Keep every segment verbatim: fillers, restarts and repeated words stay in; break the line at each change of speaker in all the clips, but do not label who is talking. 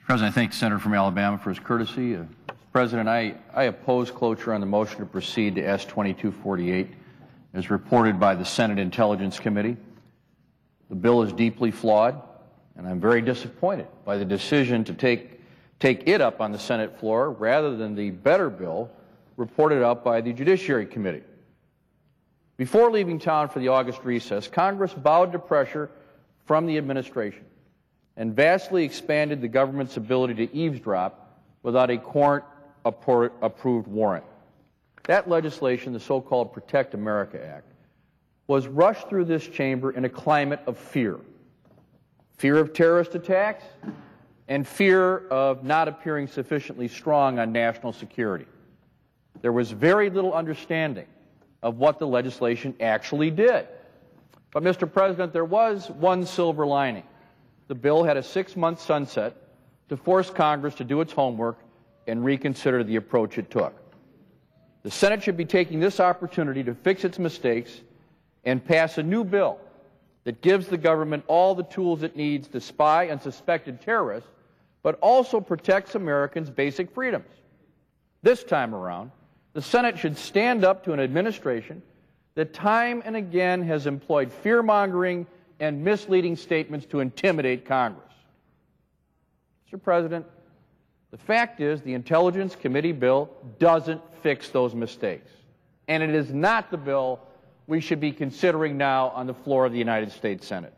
President, I thank the Senator from Alabama for his courtesy. Uh, President, I, I oppose cloture on the motion to proceed to S twenty-two forty-eight as reported by the Senate Intelligence Committee. The bill is deeply flawed, and I'm very disappointed by the decision to take, take it up on the Senate floor rather than the better bill reported up by the Judiciary Committee. Before leaving town for the August recess, Congress bowed to pressure from the administration and vastly expanded the government's ability to eavesdrop without a court-approved warrant. That legislation, the so-called Protect America Act, was rushed through this chamber in a climate of fear. Fear of terrorist attacks and fear of not appearing sufficiently strong on national security. There was very little understanding of what the legislation actually did. But, Mister President, there was one silver lining. The bill had a six-month sunset to force Congress to do its homework and reconsider the approach it took. The Senate should be taking this opportunity to fix its mistakes and pass a new bill that gives the government all the tools it needs to spy on suspected terrorists, but also protects Americans' basic freedoms. This time around, the Senate should stand up to an administration that time and again has employed fear-mongering and misleading statements to intimidate Congress. Mister President, the fact is the Intelligence Committee bill doesn't fix those mistakes, and it is not the bill we should be considering now on the floor of the United States Senate.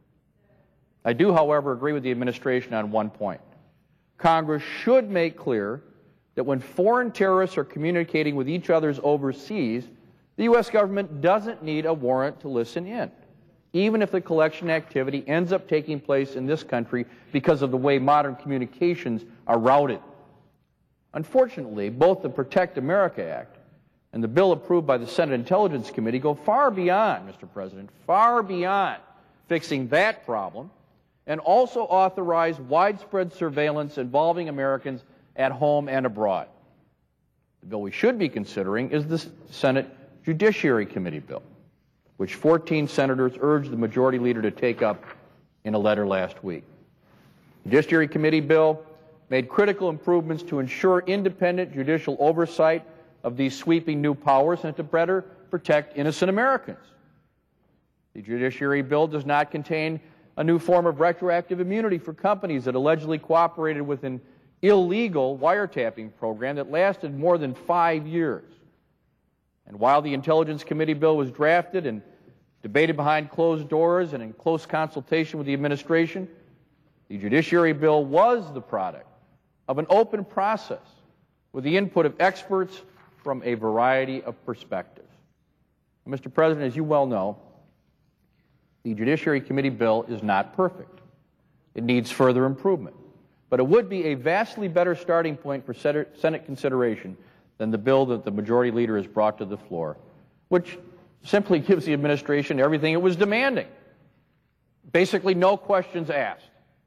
I do, however, agree with the administration on one point. Congress should make clear that when foreign terrorists are communicating with each other overseas, the U S government doesn't need a warrant to listen in, even if the collection activity ends up taking place in this country because of the way modern communications are routed. Unfortunately, both the Protect America Act and the bill approved by the Senate Intelligence Committee go far beyond, Mister President, far beyond fixing that problem, and also authorize widespread surveillance involving Americans at home and abroad. The bill we should be considering is the Senate Judiciary Committee bill, which fourteen senators urged the Majority Leader to take up in a letter last week. The Judiciary Committee bill made critical improvements to ensure independent judicial oversight of these sweeping new powers and to better protect innocent Americans. The Judiciary bill does not contain a new form of retroactive immunity for companies that allegedly cooperated with an illegal wiretapping program that lasted more than five years. And while the Intelligence Committee bill was drafted and debated behind closed doors and in close consultation with the administration, the Judiciary bill was the product of an open process with the input of experts from a variety of perspectives. Mister President, as you well know, the Judiciary Committee bill is not perfect. It needs further improvement. But it would be a vastly better starting point for Senate consideration than the bill that the Majority Leader has brought to the floor, which simply gives the administration everything it was demanding. Basically, no questions asked.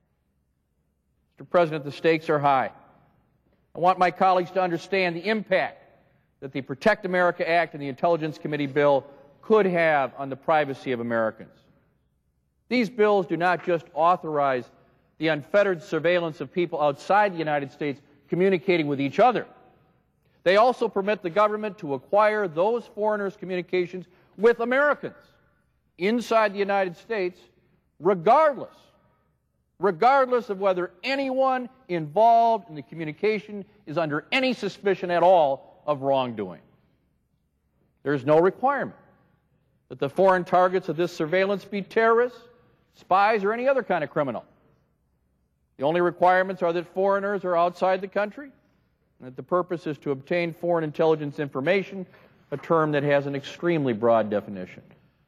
Mister President, the stakes are high. I want my colleagues to understand the impact that the Protect America Act and the Intelligence Committee bill could have on the privacy of Americans. These bills do not just authorize the unfettered surveillance of people outside the United States communicating with each other. They also permit the government to acquire those foreigners' communications with Americans inside the United States, regardless, regardless of whether anyone involved in the communication is under any suspicion at all of wrongdoing. There is no requirement that the foreign targets of this surveillance be terrorists, spies, or any other kind of criminal. The only requirements are that foreigners are outside the country, and that the purpose is to obtain foreign intelligence information, a term that has an extremely broad definition.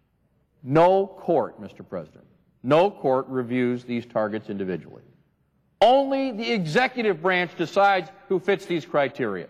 No court, Mister President, no court reviews these targets individually. Only the executive branch decides who fits these criteria.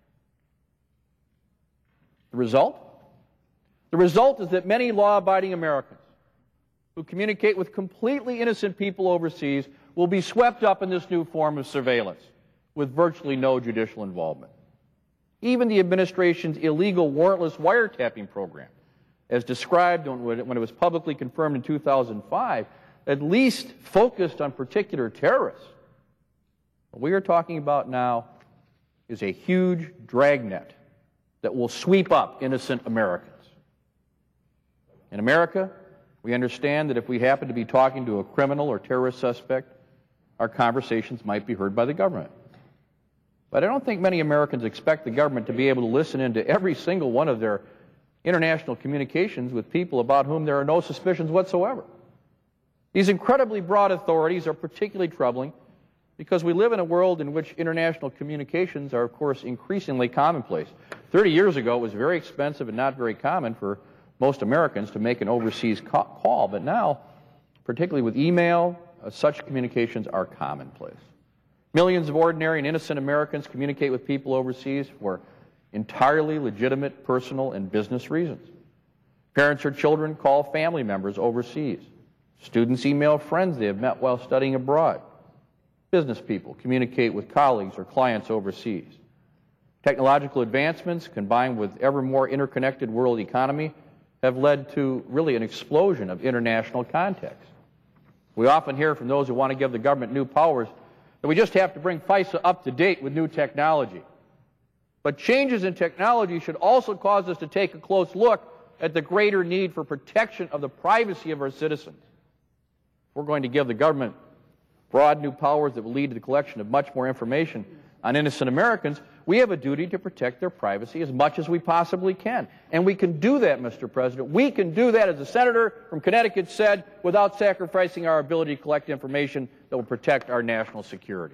The result? The result is that many law-abiding Americans who communicate with completely innocent people overseas will be swept up in this new form of surveillance with virtually no judicial involvement. Even the administration's illegal warrantless wiretapping program, as described when it was publicly confirmed in two thousand five, at least focused on particular terrorists. What we are talking about now is a huge dragnet that will sweep up innocent Americans. In America, we understand that if we happen to be talking to a criminal or terrorist suspect, our conversations might be heard by the government. But I don't think many Americans expect the government to be able to listen into every single one of their international communications with people about whom there are no suspicions whatsoever. These incredibly broad authorities are particularly troubling because we live in a world in which international communications are, of course, increasingly commonplace. Thirty years ago, it was very expensive and not very common for most Americans to make an overseas call, but now, particularly with email, uh, such communications are commonplace. Millions of ordinary and innocent Americans communicate with people overseas for entirely legitimate personal and business reasons. Parents or children call family members overseas. Students email friends they have met while studying abroad. Business people communicate with colleagues or clients overseas. Technological advancements, combined with ever more interconnected world economy, have led to really an explosion of international contacts. We often hear from those who want to give the government new powers that we just have to bring FISA up to date with new technology. But changes in technology should also cause us to take a close look at the greater need for protection of the privacy of our citizens. If we're going to give the government broad new powers that will lead to the collection of much more information on innocent Americans, we have a duty to protect their privacy as much as we possibly can. And we can do that, Mister President. We can do that, as the senator from Connecticut said, without sacrificing our ability to collect information that will protect our national security.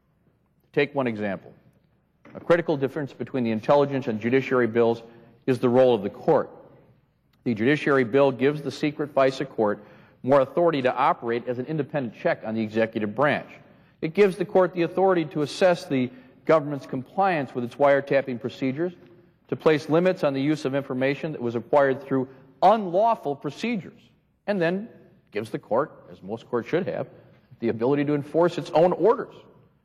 Take one example. A critical difference between the intelligence and judiciary bills is the role of the court. The judiciary bill gives the secret FISA court more authority to operate as an independent check on the executive branch. It gives the court the authority to assess the government's compliance with its wiretapping procedures, to place limits on the use of information that was acquired through unlawful procedures, and then gives the court, as most courts should have, the ability to enforce its own orders.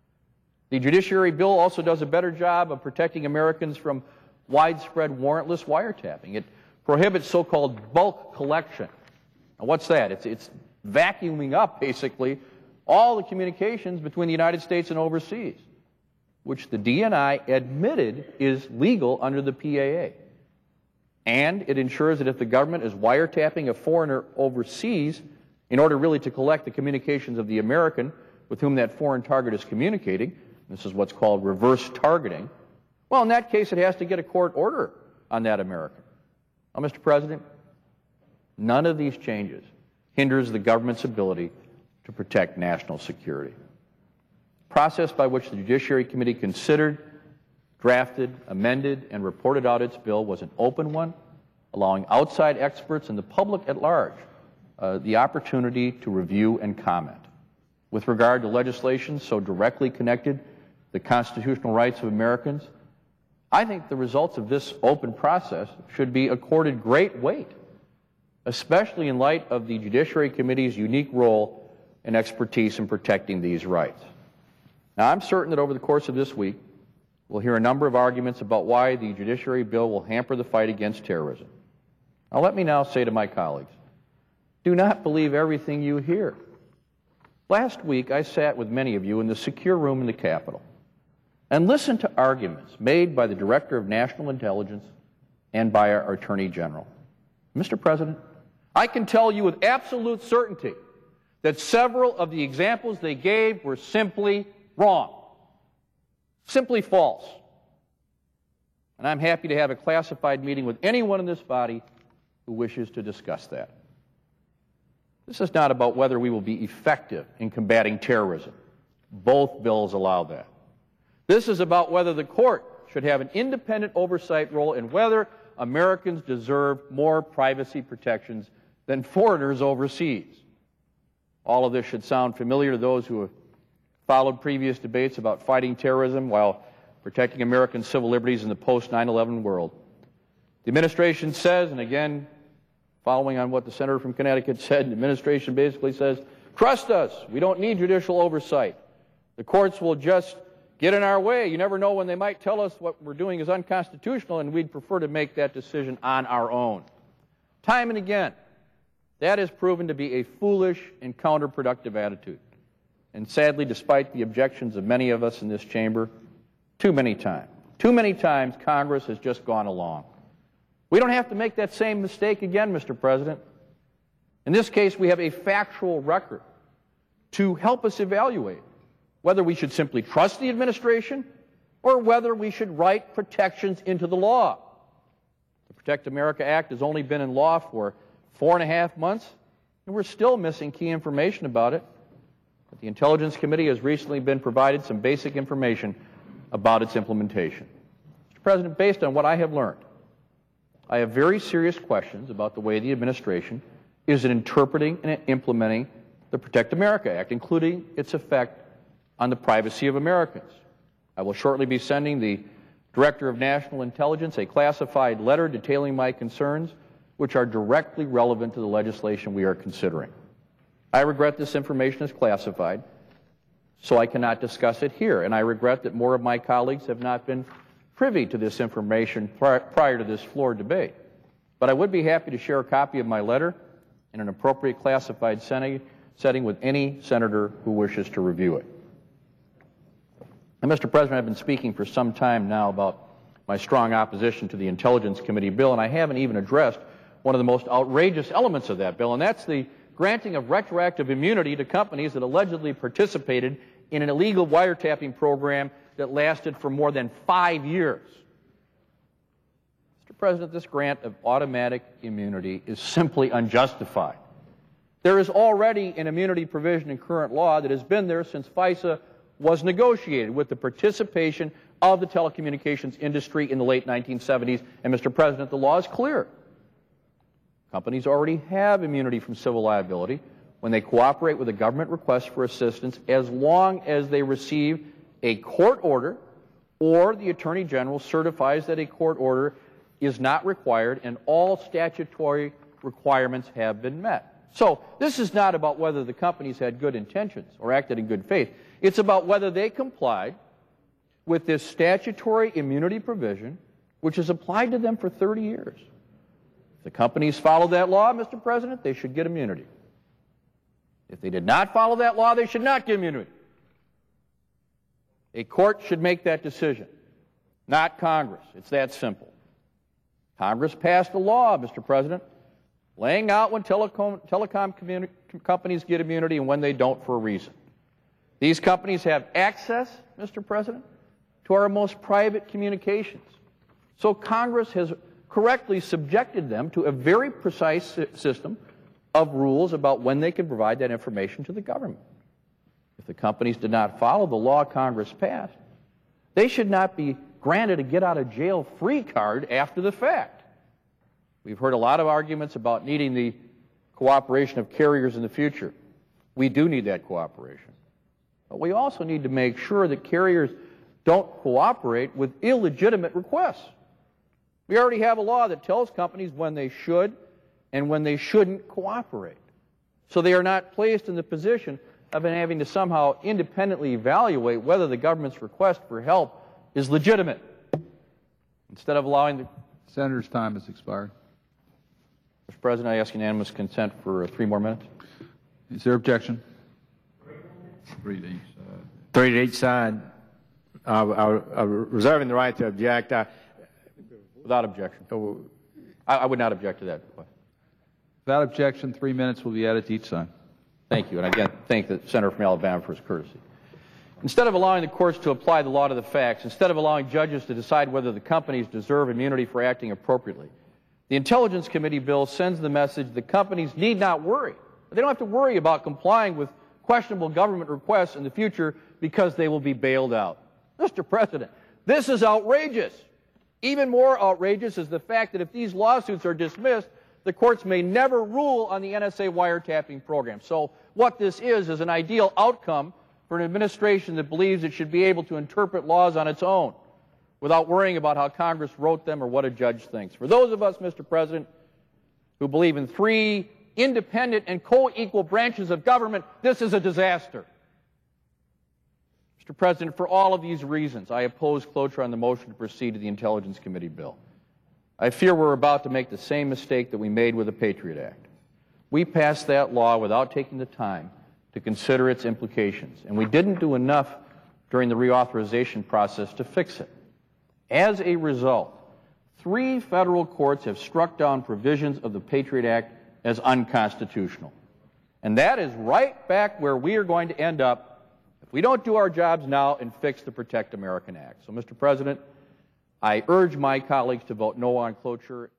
The judiciary bill also does a better job of protecting Americans from widespread warrantless wiretapping. It prohibits so-called bulk collection. Now, what's that? It's, it's vacuuming up, basically, all the communications between the United States and overseas, which the D N I admitted is legal under the P A A. And it ensures that if the government is wiretapping a foreigner overseas in order really to collect the communications of the American with whom that foreign target is communicating, this is what's called reverse targeting, well, in that case, it has to get a court order on that American. Now, Mister President, none of these changes hinders the government's ability to protect national security. The process by which the Judiciary Committee considered, drafted, amended, and reported out its bill was an open one, allowing outside experts and the public at large uh, the opportunity to review and comment. With regard to legislation so directly connected to the constitutional rights of Americans, I think the results of this open process should be accorded great weight, especially in light of the Judiciary Committee's unique role and expertise in protecting these rights. Now, I'm certain that over the course of this week, we'll hear a number of arguments about why the judiciary bill will hamper the fight against terrorism. Now, let me now say to my colleagues, do not believe everything you hear. Last week, I sat with many of you in the secure room in the Capitol and listened to arguments made by the Director of National Intelligence and by our Attorney General. Mister President, I can tell you with absolute certainty that several of the examples they gave were simply wrong, simply false. And I'm happy to have a classified meeting with anyone in this body who wishes to discuss that. This is not about whether we will be effective in combating terrorism. Both bills allow that. This is about whether the court should have an independent oversight role and whether Americans deserve more privacy protections than foreigners overseas. All of this should sound familiar to those who have followed previous debates about fighting terrorism while protecting American civil liberties in the post nine eleven world. The administration says, and again, following on what the senator from Connecticut said, the administration basically says, trust us, we don't need judicial oversight. The courts will just get in our way. You never know when they might tell us what we're doing is unconstitutional, and we'd prefer to make that decision on our own. Time and again, that has proven to be a foolish and counterproductive attitude. and sadly, despite the objections of many of us in this chamber, too many times. Too many times Congress has just gone along. We don't have to make that same mistake again, Mister President. In this case, we have a factual record to help us evaluate whether we should simply trust the administration or whether we should write protections into the law. The Protect America Act has only been in law for four and a half months, and we're still missing key information about it. But the Intelligence Committee has recently been provided some basic information about its implementation. Mister President, based on what I have learned, I have very serious questions about the way the administration is interpreting and implementing the Protect America Act, including its effect on the privacy of Americans. I will shortly be sending the Director of National Intelligence a classified letter detailing my concerns, which are directly relevant to the legislation we are considering. I regret this information is classified, so I cannot discuss it here, and I regret that more of my colleagues have not been privy to this information pri prior to this floor debate. But I would be happy to share a copy of my letter in an appropriate classified setting with any senator who wishes to review it. And Mister President, I've been speaking for some time now about my strong opposition to the Intelligence Committee bill, and I haven't even addressed one of the most outrageous elements of that bill, and that's the granting of retroactive immunity to companies that allegedly participated in an illegal wiretapping program that lasted for more than five years. Mister President, this grant of automatic immunity is simply unjustified. There is already an immunity provision in current law that has been there since FISA was negotiated with the participation of the telecommunications industry in the late nineteen seventies, and Mister President, the law is clear. Companies already have immunity from civil liability when they cooperate with a government request for assistance as long as they receive a court order or the Attorney General certifies that a court order is not required and all statutory requirements have been met. So this is not about whether the companies had good intentions or acted in good faith. It's about whether they complied with this statutory immunity provision, which has applied to them for thirty years. If the companies followed that law, Mister President, they should get immunity. If they did not follow that law, they should not get immunity. A court should make that decision, not Congress. It's that simple. Congress passed a law, Mister President, laying out when telecom, telecom companies get immunity and when they don't for a reason. These companies have access, Mister President, to our most private communications. So Congress has correctly subjected them to a very precise system of rules about when they can provide that information to the government. If the companies did not follow the law Congress passed, they should not be granted a get-out-of-jail-free card after the fact. We've heard a lot of arguments about needing the cooperation of carriers in the future. We do need that cooperation. But we also need to make sure that carriers don't cooperate with illegitimate requests. We already have a law that tells companies when they should and when they shouldn't cooperate. So they are not placed in the position of having to somehow independently evaluate whether the government's request for help is legitimate. Instead of allowing the...
Senator's time has expired.
Mister President, I ask unanimous consent for three more minutes.
Is there objection? Three to each side.
Three to each side. Uh, uh, uh, reserving the right to object. I,
Without objection. I, I would not object to that request.
Without objection, three minutes will be added to each side.
Thank you, and again, thank the senator from Alabama for his courtesy. Instead of allowing the courts to apply the law to the facts, instead of allowing judges to decide whether the companies deserve immunity for acting appropriately, the Intelligence Committee bill sends the message that companies need not worry. They don't have to worry about complying with questionable government requests in the future because they will be bailed out. Mister President, this is outrageous. Even more outrageous is the fact that if these lawsuits are dismissed, the courts may never rule on the N S A wiretapping program. So what this is is an ideal outcome for an administration that believes it should be able to interpret laws on its own without worrying about how Congress wrote them or what a judge thinks. For those of us, Mister President, who believe in three independent and co-equal branches of government, this is a disaster. Mister President, for all of these reasons, I oppose cloture on the motion to proceed to the Intelligence Committee bill. I fear we're about to make the same mistake that we made with the Patriot Act. We passed that law without taking the time to to consider its implications, and we didn't do enough during the reauthorization process to fix it. As a result, three federal courts have struck down provisions of the Patriot Act as unconstitutional. And that is right back where we are going to end up if we don't do our jobs now and fix the Protect American Act. So, Mister President, I urge my colleagues to vote no on cloture.